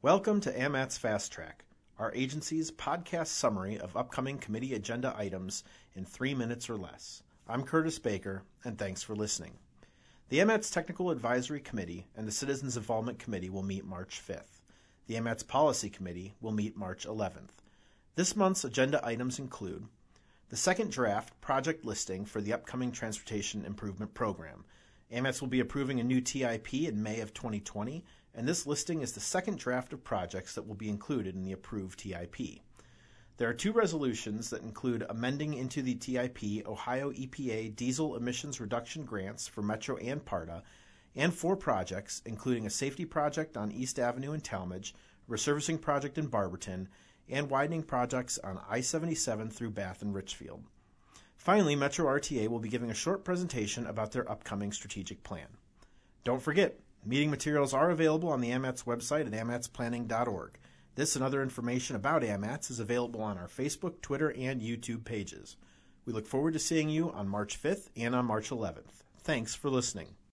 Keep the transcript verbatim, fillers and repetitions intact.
Welcome to AMAT's Fast Track, our agency's podcast summary of upcoming committee agenda items in three minutes or less. I'm Curtis Baker, and thanks for listening. The AMAT's Technical Advisory Committee and the Citizens Involvement Committee will meet March fifth. The AMAT's Policy Committee will meet March eleventh. This month's agenda items include the second draft project listing for the upcoming Transportation Improvement Program. AMATS will be approving a new T I P in May of twenty twenty, and this listing is the second draft of projects that will be included in the approved T I P. There are two resolutions that include amending into the T I P Ohio E P A diesel emissions reduction grants for Metro and PARTA, and four projects, including a safety project on East Avenue in Talmadge, a resurfacing project in Barberton, and widening projects on I seventy-seven through Bath and Richfield. Finally, Metro R T A will be giving a short presentation about their upcoming strategic plan. Don't forget, meeting materials are available on the AMATS website at amats planning dot org. This and other information about AMATS is available on our Facebook, Twitter, and YouTube pages. We look forward to seeing you on March fifth and on March eleventh. Thanks for listening.